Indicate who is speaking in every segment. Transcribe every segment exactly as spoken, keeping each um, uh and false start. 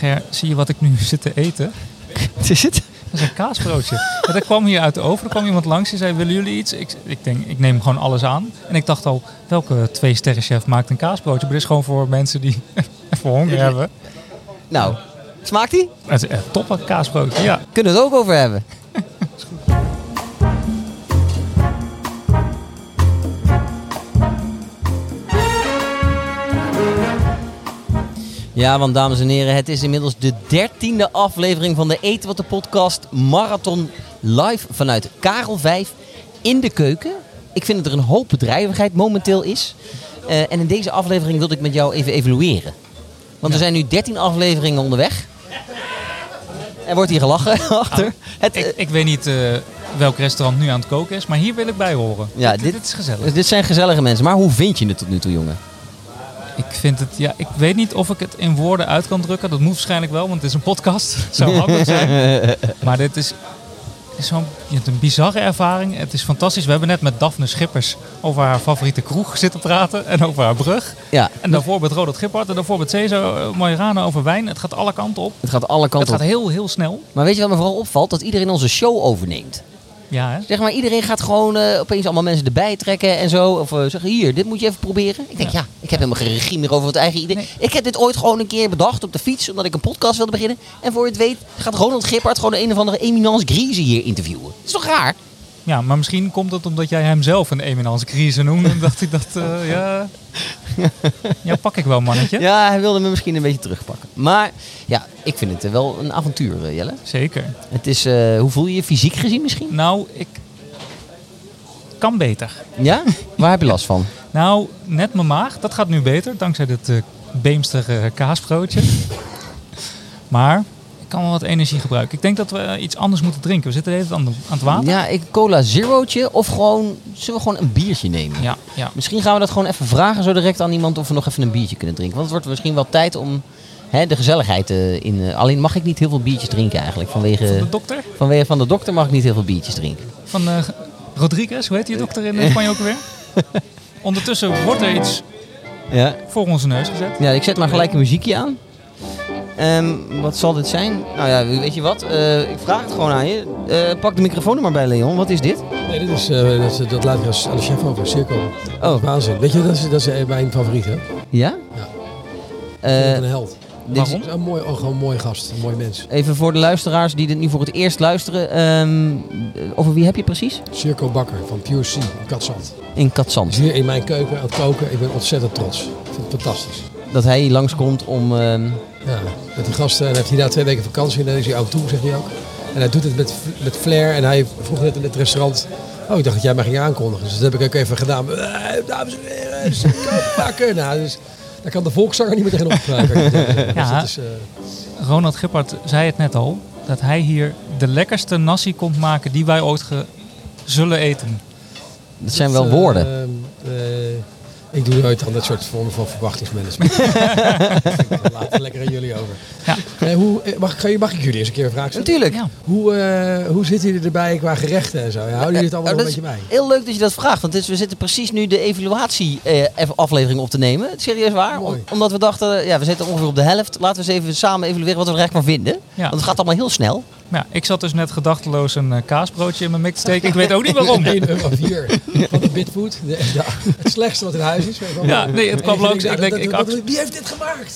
Speaker 1: Ger, zie je wat ik nu zit te eten?
Speaker 2: Wat is het?
Speaker 1: Dat is een kaasbroodje. En dat kwam hier uit de oven. Er kwam iemand langs die zei, willen jullie iets? Ik, ik denk, ik neem gewoon alles aan. En ik dacht al, welke twee sterrenchef maakt een kaasbroodje? Maar dit is gewoon voor mensen die even honger hebben.
Speaker 2: Nou, smaakt die?
Speaker 1: Het is echt top, een kaasbroodje, ja.
Speaker 2: Kunnen we het ook over hebben. Ja, want dames en heren, het is inmiddels de dertiende aflevering van de Eten Wat de Podcast Marathon live vanuit Karel vijf in de keuken. Ik vind dat er een hoop bedrijvigheid momenteel is. Uh, en in deze aflevering wilde ik met jou even evalueren. Want ja. Er zijn nu dertien afleveringen onderweg. Er wordt hier gelachen achter.
Speaker 1: Nou,
Speaker 2: het,
Speaker 1: ik, ik weet niet uh, welk restaurant nu aan het koken is, maar hier wil ik bij horen.
Speaker 2: Ja,
Speaker 1: dit,
Speaker 2: dit,
Speaker 1: dit is gezellig.
Speaker 2: Dit zijn gezellige mensen. Maar hoe vind je het tot nu toe, jongen?
Speaker 1: Ik vind het, ja, ik weet niet of ik het in woorden uit kan drukken. Dat moet waarschijnlijk wel, want het is een podcast. Het zou makkelijk zijn. Maar dit is, is zo'n, je hebt een bizarre ervaring. Het is fantastisch. We hebben net met Daphne Schippers over haar favoriete kroeg zitten praten. En over haar brug.
Speaker 2: Ja.
Speaker 1: En daarvoor met Rodert Gippard. En daarvoor met Cesar Majorana over wijn. Het gaat alle kanten op.
Speaker 2: Het gaat alle kanten op.
Speaker 1: Het gaat heel, heel snel.
Speaker 2: Maar weet je wat me vooral opvalt? Dat iedereen onze show overneemt.
Speaker 1: Ja, hè?
Speaker 2: Zeg maar, iedereen gaat gewoon uh, opeens allemaal mensen erbij trekken en zo. Of uh, zeggen, hier, dit moet je even proberen. Ik denk, ja, ja ik heb helemaal geen regie meer over het eigen idee. Nee. Ik heb dit ooit gewoon een keer bedacht op de fiets, omdat ik een podcast wilde beginnen. En voor je het weet gaat Ronald Gippard gewoon een of andere eminence grise hier interviewen. Dat is toch raar?
Speaker 1: Ja, maar misschien komt het omdat jij hem zelf een eminence grise noemde. En dacht ik dat, uh, ja... Ja, pak ik wel, mannetje.
Speaker 2: Ja, hij wilde me misschien een beetje terugpakken. Maar ja, ik vind het wel een avontuur, Jelle.
Speaker 1: Zeker.
Speaker 2: Het is, uh, hoe voel je je fysiek gezien misschien?
Speaker 1: Nou, ik kan beter.
Speaker 2: Ja? Waar heb je last van?
Speaker 1: Nou, net mijn maag. Dat gaat nu beter, dankzij dit uh, beemster uh, kaasbroodje. Maar ik kan wel wat energie gebruiken. Ik denk dat we uh, iets anders moeten drinken. We zitten de hele tijd aan, de, aan het water.
Speaker 2: Ja, ik cola zerootje of gewoon, zullen we gewoon een biertje nemen?
Speaker 1: Ja, ja.
Speaker 2: Misschien gaan we dat gewoon even vragen zo direct aan iemand of we nog even een biertje kunnen drinken. Want het wordt misschien wel tijd om hè, de gezelligheid uh, in... Uh, alleen mag ik niet heel veel biertjes drinken eigenlijk. Vanwege,
Speaker 1: van de dokter?
Speaker 2: Vanwege van de dokter mag ik niet heel veel biertjes drinken.
Speaker 1: Van uh, Rodriguez, hoe heet die dokter in Spanje ook weer? Ondertussen wordt er iets ja. voor onze neus gezet.
Speaker 2: Ja, ik zet maar gelijk een muziekje aan. Um, wat zal dit zijn? Nou ja, weet je wat? Uh, ik vraag het gewoon aan je. Uh, pak de microfoon er maar bij, Leon. Wat is dit?
Speaker 3: Nee, dit is, uh, dat, is, dat laat ik als aan de chef over. Cirkel.
Speaker 2: Oh.
Speaker 3: Waanzin. Weet je, dat is, dat is mijn favoriet, hè?
Speaker 2: Ja?
Speaker 3: Ja.
Speaker 2: Uh,
Speaker 3: een held.
Speaker 1: Waarom?
Speaker 3: Is een mooi, oh, gewoon een mooie gast. Een mooi mens.
Speaker 2: Even voor de luisteraars die dit nu voor het eerst luisteren. Um, over wie heb je precies?
Speaker 3: Circo Bakker van Pure Sea in Katzand.
Speaker 2: In Katzand.
Speaker 3: Is hier in mijn keuken aan het koken. Ik ben ontzettend trots. Ik vind het fantastisch.
Speaker 2: Dat hij hier langskomt om... Um...
Speaker 3: Ja, met die gasten. En heeft hij daar twee weken vakantie en dan is hij oud toe, zegt hij ook. En hij doet het met, met flair. En hij vroeg net in het restaurant... Oh, ik dacht dat jij mij ging aankondigen. Dus dat heb ik ook even gedaan. Uh, dames en heren, Circo Bakker. Nou, dus daar kan de volkszanger niet meer tegenop krijgen.
Speaker 1: Ja,
Speaker 3: dus is, uh...
Speaker 1: Ronald Gippard zei het net al. Dat hij hier de lekkerste nasi komt maken die wij ooit ge- zullen eten.
Speaker 2: Dat zijn wel woorden.
Speaker 3: Uh, uh, Ik doe nooit aan dat soort vormen van verwachtingsmanagement. Laat het lekker aan jullie over.
Speaker 1: Ja.
Speaker 3: Hey, hoe, mag, ik, mag ik jullie eens een keer een vraag stellen?
Speaker 2: Natuurlijk.
Speaker 1: Ja.
Speaker 3: Hoe, uh, hoe zitten jullie erbij qua gerechten en zo? Ja, houden jullie het allemaal
Speaker 2: uh,
Speaker 3: een beetje bij?
Speaker 2: Heel leuk dat je dat vraagt. Want het is, we zitten precies nu de evaluatie uh, aflevering op te nemen. Serieus waar. Om, omdat we dachten, ja, we zitten ongeveer op de helft. Laten we eens even samen evalueren wat we er eigenlijk van vinden. Ja. Want het gaat allemaal heel snel.
Speaker 1: Ja, ik zat dus net gedachteloos een uh, kaasbroodje in mijn mik te steken. Ik weet ook niet waarom.
Speaker 3: één euro vier van de Bitfood. De, de, het slechtste wat in huis is.
Speaker 1: Ja, nee, het kwam langs. Ik denk, ik
Speaker 3: act- wie heeft dit gemaakt?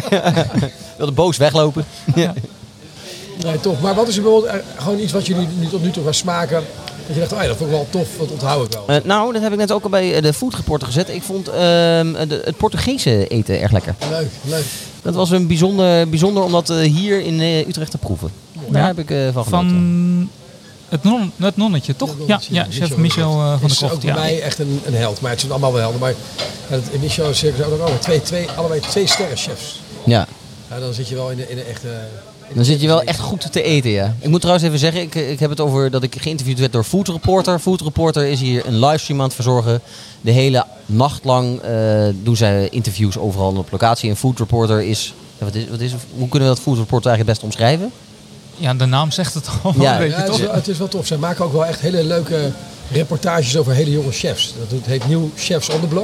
Speaker 2: Ik wilde boos weglopen. Ja.
Speaker 3: Nee, toch. Maar wat is er bijvoorbeeld uh, gewoon iets wat jullie nu tot nu toe gaan smaken? Dat je dacht, oh ja, dat vond ik wel tof, dat onthoud ik wel.
Speaker 2: Uh, nou, dat heb ik net ook al bij de Food Reporter gezet. Ik vond uh, de, het Portugese eten erg lekker.
Speaker 3: Leuk, leuk.
Speaker 2: Dat was een bijzonder, bijzonder om dat uh, hier in uh, Utrecht te proeven. Ja. Daar heb ik uh, van genoten.
Speaker 1: Van het, non, het nonnetje, toch? Het nonnetje, ja, ja, chef Michel uh, van der Kocht.
Speaker 3: Is ook bij ja. mij echt een, een held. Maar het zijn allemaal wel helden. Maar ja, het, Michel en Circus ook allemaal twee, twee, allebei twee sterren chefs.
Speaker 2: Ja.
Speaker 3: Ja. Dan zit je wel in de, in de echte...
Speaker 2: Dan zit je wel echt goed te eten, ja. Ik moet trouwens even zeggen, ik, ik heb het over dat ik geïnterviewd werd door Food Reporter. Food Reporter is hier een livestream aan het verzorgen. De hele nacht lang uh, doen zij interviews overal op locatie. En Food Reporter is, ja, wat is, wat is... Hoe kunnen we dat Food Reporter eigenlijk het best omschrijven?
Speaker 1: Ja, de naam zegt het al.
Speaker 2: Ja,
Speaker 1: weet
Speaker 3: ja,
Speaker 1: je
Speaker 3: het,
Speaker 1: toch?
Speaker 3: is, het is wel tof. Zij maken ook wel echt hele leuke reportages over hele jonge chefs. Dat het heet Nieuw Chefs on the Block.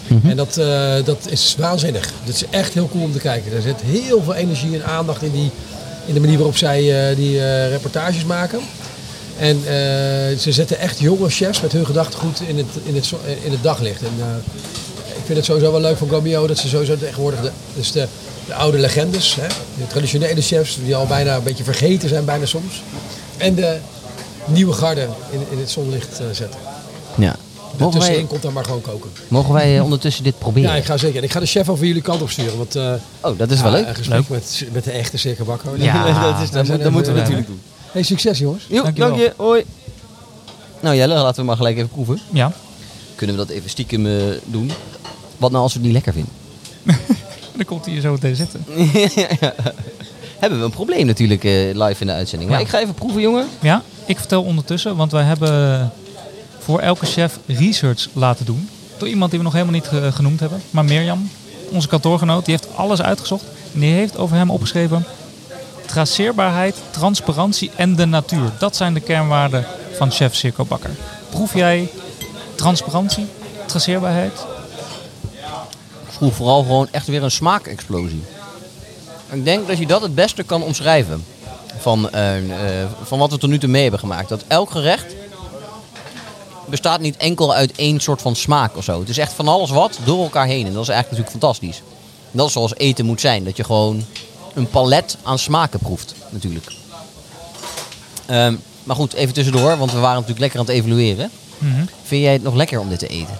Speaker 3: Mm-hmm. En dat, uh, dat is waanzinnig. Dat is echt heel cool om te kijken. Er zit heel veel energie en aandacht in, die, in de manier waarop zij uh, die uh, reportages maken. En uh, ze zetten echt jonge chefs met hun gedachtegoed in het, in het, in het daglicht. En, uh, ik vind het sowieso wel leuk van Gomio dat ze sowieso tegenwoordig de, dus de, de oude legendes, hè, de traditionele chefs die al bijna een beetje vergeten zijn bijna soms. En de nieuwe garde in, in het zonlicht uh, zetten.
Speaker 2: Ja.
Speaker 3: Tussenin wij, komt dan maar gewoon koken.
Speaker 2: Mogen wij ondertussen dit proberen?
Speaker 3: Ja, ik ga zeker. Ik ga de chef over jullie kant op sturen. Want, uh,
Speaker 2: oh, dat is wel
Speaker 3: ja,
Speaker 2: leuk.
Speaker 3: Een gesprek met, met de echte cirkelbakker.
Speaker 2: Ja, ja, dat, is, dat, dat, dat moeten we natuurlijk doen.
Speaker 3: Hey, succes jongens.
Speaker 2: Jo, dank je. Dank je. Hoi. Nou Jelle, laten we maar gelijk even proeven.
Speaker 1: Ja.
Speaker 2: Kunnen we dat even stiekem uh, doen? Wat nou als we het niet lekker vinden?
Speaker 1: Dan komt hij hier zo meteen zitten.
Speaker 2: ja. Hebben we een probleem natuurlijk uh, live in de uitzending. Ja. Maar ik ga even proeven, jongen.
Speaker 1: Ja, ik vertel ondertussen, want wij hebben voor elke chef research laten doen. Door iemand die we nog helemaal niet uh, genoemd hebben. Maar Mirjam, onze kantoorgenoot, die heeft alles uitgezocht. En die heeft over hem opgeschreven: traceerbaarheid, transparantie en de natuur. Dat zijn de kernwaarden van chef Circo Bakker. Proef jij transparantie, traceerbaarheid?
Speaker 2: Ik proef vooral gewoon echt weer een smaakexplosie. Ik denk dat je dat het beste kan omschrijven van, uh, uh, van wat we tot nu toe mee hebben gemaakt. Dat elk gerecht bestaat niet enkel uit één soort van smaak of zo. Het is echt van alles wat door elkaar heen. En dat is eigenlijk natuurlijk fantastisch. En dat is zoals eten moet zijn. Dat je gewoon een palet aan smaken proeft, natuurlijk. Um, maar goed, even tussendoor, want we waren natuurlijk lekker aan het evalueren. Mm-hmm. Vind jij het nog lekker om dit te eten?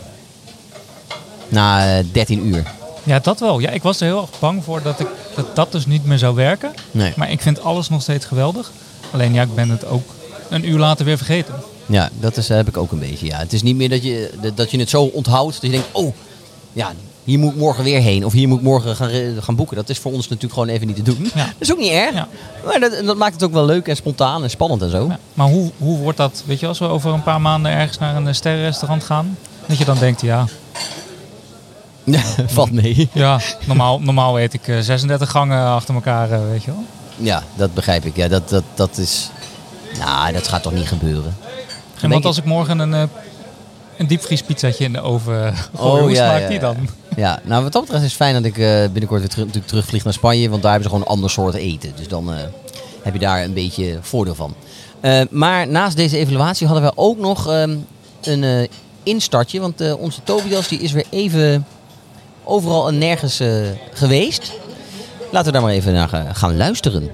Speaker 2: Na uh, dertien uur.
Speaker 1: Ja, dat wel. Ja, ik was er heel erg bang voor dat ik, dat, dat dus niet meer zou werken.
Speaker 2: Nee.
Speaker 1: Maar ik vind alles nog steeds geweldig. Alleen ja, ik ben het ook een uur later weer vergeten.
Speaker 2: Ja, dat is, heb ik ook een beetje. Ja. Het is niet meer dat je, dat je het zo onthoudt dat je denkt, oh, ja, hier moet ik morgen weer heen. Of hier moet ik morgen gaan, gaan boeken. Dat is voor ons natuurlijk gewoon even niet te doen. Ja. Dat is ook niet erg. Ja. Maar dat, dat maakt het ook wel leuk en spontaan en spannend en zo.
Speaker 1: Ja. Maar hoe, hoe wordt dat, weet je, als we over een paar maanden ergens naar een sterrenrestaurant gaan, dat je dan denkt, ja...
Speaker 2: Valt mee.
Speaker 1: Ja, normaal, normaal eet ik uh, zesendertig gangen achter elkaar, uh, weet je wel.
Speaker 2: Ja, dat begrijp ik. Ja, dat, dat, dat is... Nou, dat gaat toch niet gebeuren.
Speaker 1: En want als ik morgen een, uh, een diepvriespizzatje in de oven gooi,
Speaker 2: oh,
Speaker 1: hoe
Speaker 2: ja,
Speaker 1: smaakt
Speaker 2: ja,
Speaker 1: die dan?
Speaker 2: Ja, nou wat dat betreft is het fijn dat ik uh, binnenkort weer terug, natuurlijk terugvlieg naar Spanje. Want daar hebben ze gewoon een ander soort eten. Dus dan uh, heb je daar een beetje voordeel van. Uh, maar naast deze evaluatie hadden we ook nog um, een uh, instartje. Want uh, onze Tobias die is weer even... overal en nergens uh, geweest. Laten we daar maar even naar uh, gaan luisteren.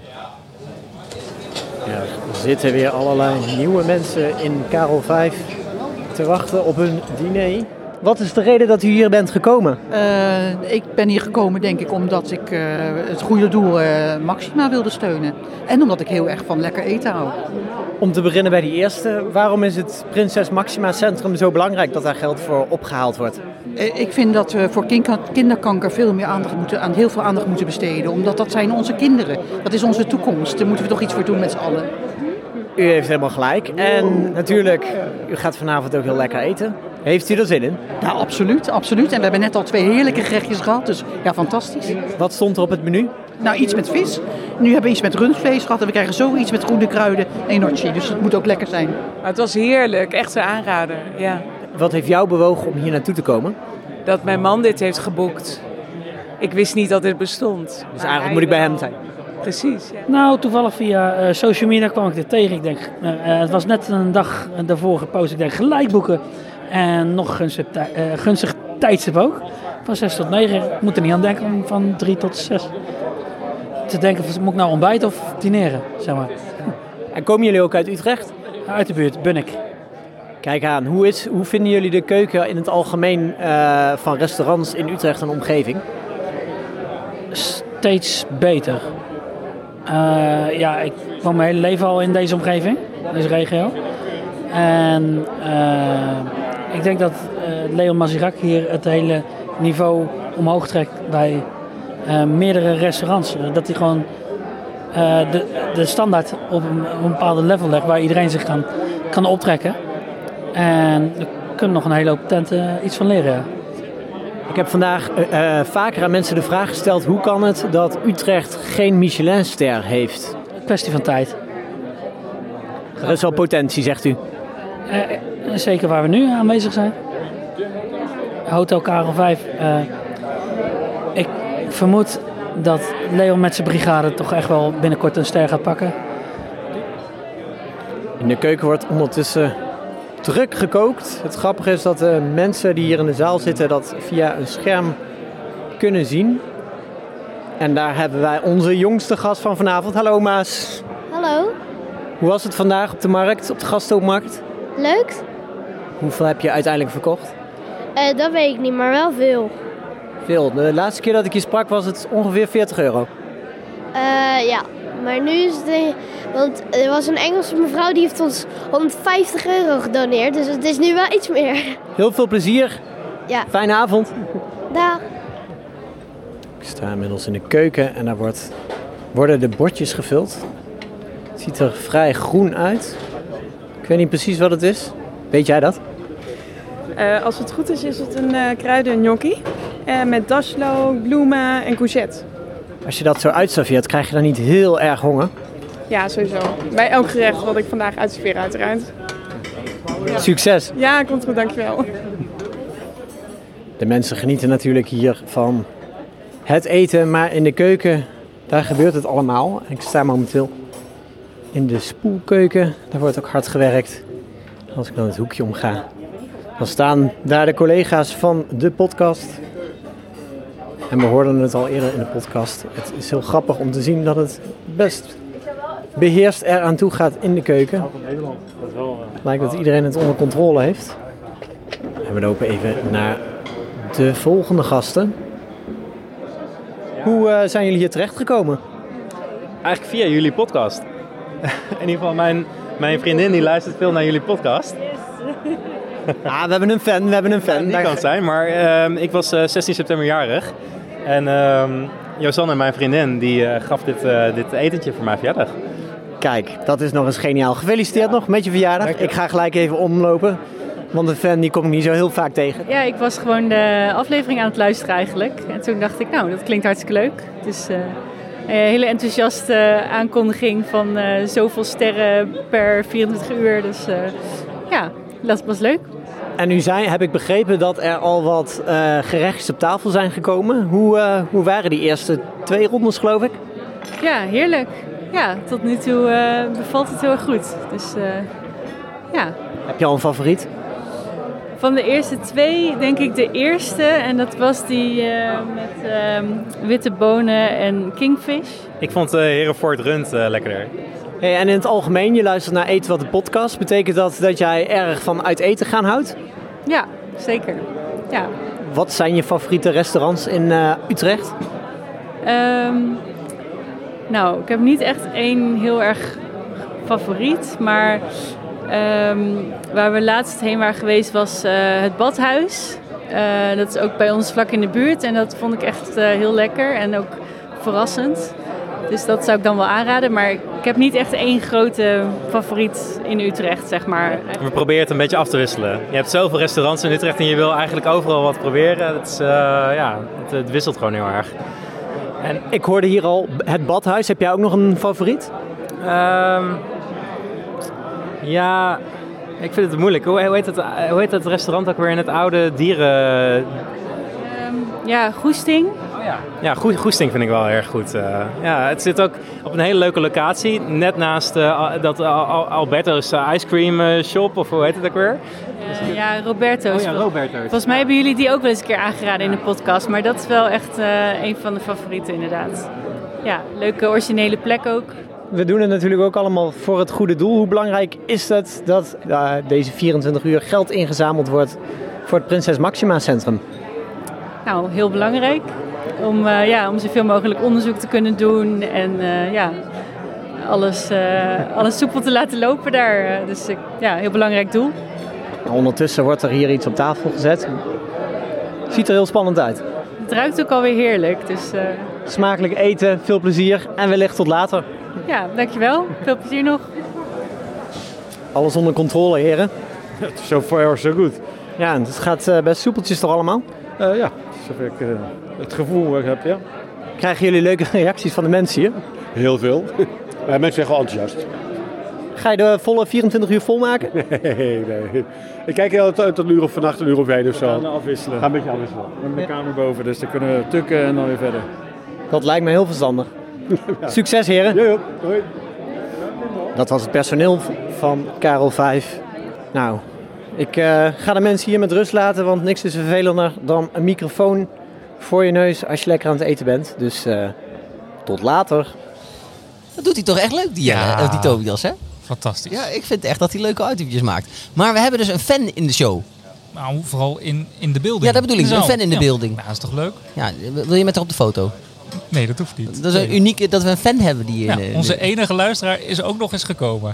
Speaker 4: Ja, er zitten weer allerlei nieuwe mensen in Karel vijf te wachten op hun diner. Wat is de reden dat u hier bent gekomen?
Speaker 5: Uh, ik ben hier gekomen denk ik omdat ik uh, het goede doel uh, Maxima wilde steunen. En omdat ik heel erg van lekker eten hou.
Speaker 4: Om te beginnen bij die eerste, waarom is het Prinses Maxima Centrum zo belangrijk dat daar geld voor opgehaald wordt?
Speaker 5: Ik vind dat we voor kinderkanker veel meer aandacht moeten, aan heel veel aandacht moeten besteden. Omdat dat zijn onze kinderen. Dat is onze toekomst. Daar moeten we toch iets voor doen met z'n allen.
Speaker 4: U heeft helemaal gelijk. En natuurlijk, u gaat vanavond ook heel lekker eten. Heeft u er zin in?
Speaker 5: Ja, absoluut, absoluut. En we hebben net al twee heerlijke gerechtjes gehad. Dus ja, fantastisch.
Speaker 4: Wat stond er op het menu?
Speaker 5: Nou, iets met vis. Nu hebben we iets met rundvlees gehad. En we krijgen zo iets met groene kruiden en gnocchi. Dus het moet ook lekker zijn.
Speaker 6: Het was heerlijk. Echt een aanrader, ja.
Speaker 4: Wat heeft jou bewogen om hier naartoe te komen?
Speaker 6: Dat mijn man dit heeft geboekt. Ik wist niet dat dit bestond.
Speaker 4: Dus eigenlijk moet ik bij hem zijn?
Speaker 6: Precies, ja.
Speaker 7: Nou, toevallig via uh, social media kwam ik dit tegen. Ik denk, uh, het was net een dag daarvoor gepost. Ik denk, gelijk boeken. En nog gunstig, uh, gunstig tijdstip ook. Van zes tot negen. Ik moet er niet aan denken om van drie tot zes te denken, moet ik nou ontbijten of dineren, zeg maar.
Speaker 4: En komen jullie ook uit Utrecht?
Speaker 7: Uit de buurt, Bunnik.
Speaker 4: Kijk aan, hoe, is, hoe vinden jullie de keuken in het algemeen uh, van restaurants in Utrecht en omgeving?
Speaker 7: Steeds beter. Uh, ja, ik woon mijn hele leven al in deze omgeving, deze regio. En uh, ik denk dat uh, Leon Mazirak hier het hele niveau omhoog trekt bij uh, meerdere restaurants. Dat hij gewoon uh, de, de standaard op een, op een bepaalde level legt waar iedereen zich kan, kan optrekken. En er kunnen nog een hele hoop tenten iets van leren. Ja.
Speaker 4: Ik heb vandaag uh, uh, vaker aan mensen de vraag gesteld: hoe kan het dat Utrecht geen Michelinster heeft?
Speaker 7: Kwestie van tijd.
Speaker 4: Dat is wel potentie, zegt u.
Speaker 7: Uh, zeker waar we nu aanwezig zijn. Hotel Karel vijf. Uh, ik vermoed dat Leon met zijn brigade toch echt wel binnenkort een ster gaat pakken.
Speaker 4: In de keuken wordt ondertussen druk gekookt. Het grappige is dat de mensen die hier in de zaal zitten dat via een scherm kunnen zien. En daar hebben wij onze jongste gast van vanavond. Hallo Maas.
Speaker 8: Hallo.
Speaker 4: Hoe was het vandaag op de markt, op de gastenmarkt?
Speaker 8: Leuk.
Speaker 4: Hoeveel heb je uiteindelijk verkocht?
Speaker 8: Uh, dat weet ik niet, maar wel veel.
Speaker 4: Veel. De laatste keer dat ik je sprak was het ongeveer veertig euro.
Speaker 8: Uh, ja, maar nu is het... Want er was een Engelse mevrouw die heeft ons honderdvijftig euro gedoneerd. Dus het is nu wel iets meer.
Speaker 4: Heel veel plezier.
Speaker 8: Ja.
Speaker 4: Fijne avond.
Speaker 8: Dag.
Speaker 4: Ik sta inmiddels in de keuken en daar wordt, worden de bordjes gevuld. Het ziet er vrij groen uit. Ik weet niet precies wat het is. Weet jij dat?
Speaker 9: Uh, als het goed is, is het een uh, kruidengnocchi. Uh, met dashlook, bloemen en courgette.
Speaker 4: Als je dat zo uitserveert, krijg je dan niet heel erg honger?
Speaker 9: Ja, sowieso. Bij elk gerecht wat ik vandaag uitserveer uiteraard. Ja.
Speaker 4: Succes!
Speaker 9: Ja, komt goed, dankjewel.
Speaker 4: De mensen genieten natuurlijk hier van het eten, maar in de keuken, daar gebeurt het allemaal. Ik sta momenteel in de spoelkeuken, daar wordt ook hard gewerkt. Als ik dan het hoekje omga, dan staan daar de collega's van de podcast. En we hoorden het al eerder in de podcast. Het is heel grappig om te zien dat het best beheerst eraan toe gaat in de keuken. Het lijkt dat iedereen het onder controle heeft. En we lopen even naar de volgende gasten. Hoe uh, zijn jullie hier terechtgekomen?
Speaker 10: Eigenlijk via jullie podcast. In ieder geval, mijn, mijn vriendin die luistert veel naar jullie podcast.
Speaker 4: Ah, we hebben een fan, we hebben een fan.
Speaker 10: Ja, die kan het zijn, maar uh, ik was uh, zestien september jarig. En uh, Josanne, mijn vriendin, die uh, gaf dit, uh, dit etentje voor mijn verjaardag.
Speaker 4: Kijk, dat is nog eens geniaal. Gefeliciteerd nog met je verjaardag. Je. Ik ga gelijk even omlopen, want een fan die kom ik niet zo heel vaak tegen.
Speaker 11: Ja, ik was gewoon de aflevering aan het luisteren eigenlijk. En toen dacht ik, nou, dat klinkt hartstikke leuk. Het is uh, een hele enthousiaste aankondiging van uh, zoveel sterren per vierentwintig uur. Dus uh, ja, dat was leuk.
Speaker 4: En nu zijn, heb ik begrepen dat er al wat uh, gerechtjes op tafel zijn gekomen. Hoe, uh, hoe waren die eerste twee rondes, geloof ik?
Speaker 11: Ja, heerlijk. Ja, tot nu toe uh, bevalt het heel erg goed. Dus uh, ja.
Speaker 4: Heb je al een favoriet?
Speaker 11: Van de eerste twee denk ik de eerste. En dat was die uh, met uh, witte bonen en kingfish.
Speaker 10: Ik vond uh, Hereford Rund uh, lekkerder.
Speaker 4: Hey, en in het algemeen, je luistert naar Eten Wat de podcast. Betekent dat dat jij erg van uit eten gaan houdt?
Speaker 11: Ja, zeker. Ja.
Speaker 4: Wat zijn je favoriete restaurants in uh, Utrecht?
Speaker 11: Um, nou, ik heb niet echt één heel erg favoriet. Maar um, waar we laatst heen waren geweest was uh, het Badhuis. Uh, dat is ook bij ons vlak in de buurt. En dat vond ik echt uh, heel lekker en ook verrassend. Dus dat zou ik dan wel aanraden. Maar ik heb niet echt één grote favoriet in Utrecht, zeg maar.
Speaker 10: We proberen het een beetje af te wisselen. Je hebt zoveel restaurants in Utrecht en je wil eigenlijk overal wat proberen. Het, is, uh, ja, het, het wisselt gewoon heel erg.
Speaker 4: En ik hoorde hier al het Badhuis. Heb jij ook nog een favoriet?
Speaker 10: Um, ja, ik vind het moeilijk. Hoe, hoe, heet het, hoe heet het restaurant ook weer in het oude dieren...
Speaker 11: Um, ja, Goesting.
Speaker 10: Oh ja, ja Go- Goesting vind ik wel erg goed. Uh, ja, het zit ook op een hele leuke locatie. Net naast uh, dat uh, Alberto's uh, Ice Cream uh, Shop, of hoe heet het ook weer?
Speaker 11: Uh, ja, Roberto's.
Speaker 10: Oh ja, Roberto's.
Speaker 11: Volgens mij hebben jullie die ook wel eens een keer aangeraden in de podcast. Maar dat is wel echt uh, een van de favorieten inderdaad. Ja, leuke originele plek ook.
Speaker 4: We doen het natuurlijk ook allemaal voor het goede doel. Hoe belangrijk is het dat uh, deze vierentwintig uur geld ingezameld wordt voor het Prinses Máxima Centrum?
Speaker 11: Nou, heel belangrijk. Om, uh, ja, om zoveel mogelijk onderzoek te kunnen doen en uh, ja, alles, uh, alles soepel te laten lopen daar. Dus uh, ja, heel belangrijk doel.
Speaker 4: Ondertussen wordt er hier iets op tafel gezet. Ziet er heel spannend uit.
Speaker 11: Het ruikt ook alweer heerlijk. Dus, uh...
Speaker 4: smakelijk eten, veel plezier en wellicht tot later.
Speaker 11: Ja, dankjewel. Veel plezier nog.
Speaker 4: Alles onder controle, heren.
Speaker 12: Zo ver, zo goed.
Speaker 4: Ja, het gaat uh, best soepeltjes toch allemaal?
Speaker 12: Uh, ja, zover ik uh, het gevoel heb, ja.
Speaker 4: Krijgen jullie leuke reacties van de mensen hier?
Speaker 12: Heel veel. Uh, mensen zijn gewoon enthousiast.
Speaker 4: ga je de volle vierentwintig uur volmaken?
Speaker 12: Nee, nee. Ik kijk heel tot een uur of vannacht, een uur of één of zo.
Speaker 13: We gaan afwisselen.
Speaker 12: Ga een beetje afwisselen.
Speaker 13: We hebben de kamer boven, dus dan kunnen we tukken en dan weer verder.
Speaker 4: Dat lijkt me heel verstandig.
Speaker 12: Ja.
Speaker 4: Succes, heren.
Speaker 12: Ja, hoi.
Speaker 4: Dat was het personeel van Karel vijf. Nou, ik uh, ga de mensen hier met rust laten, want niks is vervelender dan een microfoon voor je neus als je lekker aan het eten bent. Dus uh, tot later.
Speaker 2: Dat doet hij toch echt leuk, die, ja. uh, die Tobias, hè?
Speaker 1: Fantastisch.
Speaker 2: Ja, ik vind echt dat hij leuke itempjes maakt. Maar we hebben dus een fan in de show.
Speaker 1: Nou, vooral in, in de building.
Speaker 2: Ja, dat bedoel ik.
Speaker 1: Zo.
Speaker 2: Een fan in de
Speaker 1: ja.
Speaker 2: building.
Speaker 1: Nou, dat is toch leuk?
Speaker 2: Ja, wil je met haar op de foto?
Speaker 1: Nee, dat hoeft niet.
Speaker 2: Dat is
Speaker 1: nee.
Speaker 2: uniek dat we een fan hebben die...
Speaker 1: Ja,
Speaker 2: in,
Speaker 1: onze
Speaker 2: de...
Speaker 1: enige luisteraar is ook nog eens gekomen.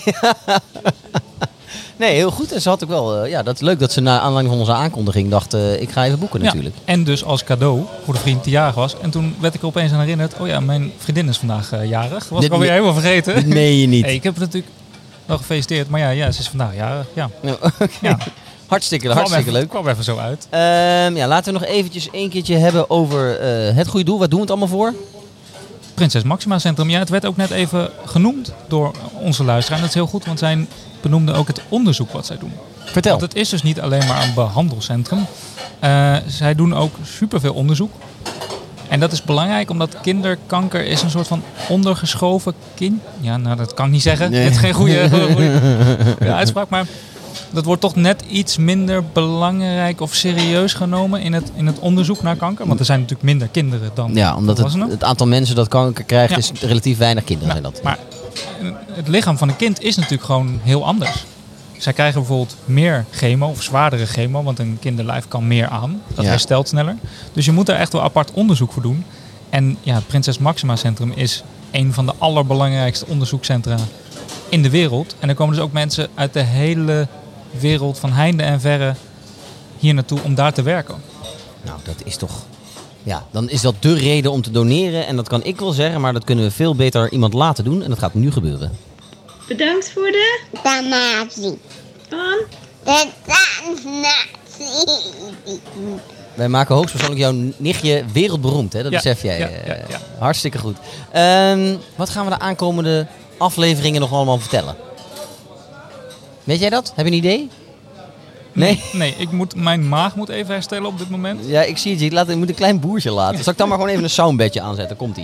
Speaker 2: Nee, heel goed. En ze had ook wel... Uh, ja, dat is leuk dat ze na aanleiding van onze aankondiging dacht... Uh, ik ga even boeken natuurlijk.
Speaker 1: Ja, en dus als cadeau voor de vriend die jarig was. En toen werd ik er opeens aan herinnerd... Oh ja, mijn vriendin is vandaag uh, jarig. Was
Speaker 2: dit
Speaker 1: ik alweer
Speaker 2: me-
Speaker 1: helemaal vergeten.
Speaker 2: Dat meen je niet.
Speaker 1: Hey, ik heb het natuurlijk wel gefeliciteerd. Maar ja, ja, ze is vandaag jarig. Ja.
Speaker 2: No, okay. ja. Hartstikke,
Speaker 1: kwam
Speaker 2: hartstikke
Speaker 1: even,
Speaker 2: leuk.
Speaker 1: kwam even zo uit.
Speaker 2: Um, ja, laten we nog eventjes een keertje hebben over uh, het goede doel. Waar doen we het allemaal voor?
Speaker 1: Prinses Maxima Centrum. Ja, het werd ook net even genoemd door onze luisteraar. En dat is heel goed, want zij benoemden ook het onderzoek wat zij doen.
Speaker 2: Vertel.
Speaker 1: Want het is dus niet alleen maar een behandelcentrum. Uh, zij doen ook superveel onderzoek. En dat is belangrijk, omdat kinderkanker is een soort van ondergeschoven kind. Ja, nou dat kan ik niet zeggen.
Speaker 2: Nee.
Speaker 1: Het is geen goede, goede, goede uitspraak, maar dat wordt toch net iets minder belangrijk of serieus genomen in het, in het onderzoek naar kanker. Want er zijn natuurlijk minder kinderen dan
Speaker 2: Ja, omdat het,
Speaker 1: volwassenen.
Speaker 2: het aantal mensen dat kanker krijgt
Speaker 1: Ja.
Speaker 2: is relatief weinig kinderen.
Speaker 1: Ja,
Speaker 2: zijn dat.
Speaker 1: Maar het lichaam van een kind is natuurlijk gewoon heel anders. Zij krijgen bijvoorbeeld meer chemo of zwaardere chemo, want een kinderlijf kan meer aan. Dat
Speaker 2: Ja.
Speaker 1: herstelt sneller. Dus je moet er echt wel apart onderzoek voor doen. En ja, het Prinses Maxima Centrum is een van de allerbelangrijkste onderzoekscentra in de wereld. En er komen dus ook mensen uit de hele wereld van heinde en verre hier naartoe om daar te werken.
Speaker 2: Nou, dat is toch... Ja, dan is dat de reden om te doneren. En dat kan ik wel zeggen, maar dat kunnen we veel beter iemand laten doen. En dat gaat nu gebeuren.
Speaker 14: Bedankt voor de...
Speaker 15: Donatie.
Speaker 14: Van?
Speaker 15: De donatie.
Speaker 2: Wij maken hoogstpersoonlijk jouw nichtje wereldberoemd, hè? Dat
Speaker 1: Ja,
Speaker 2: besef jij.
Speaker 1: ja,
Speaker 2: uh,
Speaker 1: ja, ja.
Speaker 2: Hartstikke goed. Um, wat gaan we de aankomende afleveringen nog allemaal vertellen? Weet jij dat? Heb je een idee? Nee?
Speaker 1: Nee, ik moet, mijn maag moet even herstellen op dit moment.
Speaker 2: Ja, ik zie het. Ik, laat, ik moet een klein boertje laten. Zal ik dan maar gewoon even een soundbedje aanzetten? Komt-ie.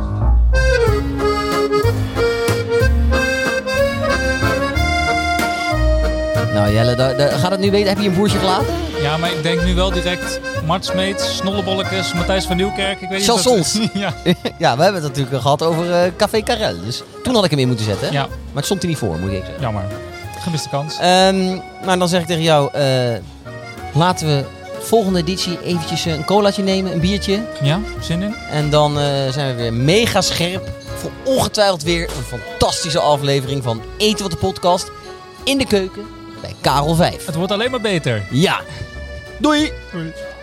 Speaker 2: Nou Jelle, da, da, gaat het nu weten? Heb je een boertje gelaten?
Speaker 1: Ja, maar ik denk nu wel direct Mart Smeets, Snollebollekes, Matthijs van Nieuwkerk. Ik weet niet of
Speaker 2: Chansons.
Speaker 1: dat- ja.
Speaker 2: Ja, we hebben het natuurlijk gehad over uh, Café Carrel. Dus toen had ik hem in moeten zetten.
Speaker 1: Ja.
Speaker 2: Maar het stond er niet voor, moet ik zeggen.
Speaker 1: Jammer. Gemiste kans.
Speaker 2: Um, maar dan zeg ik tegen jou, uh, laten we volgende editie eventjes een colaatje nemen, een biertje.
Speaker 1: Ja, zin in.
Speaker 2: En dan uh, zijn we weer mega scherp voor ongetwijfeld weer een fantastische aflevering van Eten wat de podcast in de keuken bij Karel vijf.
Speaker 1: Het wordt alleen maar beter.
Speaker 2: Ja. Doei!
Speaker 1: Doei.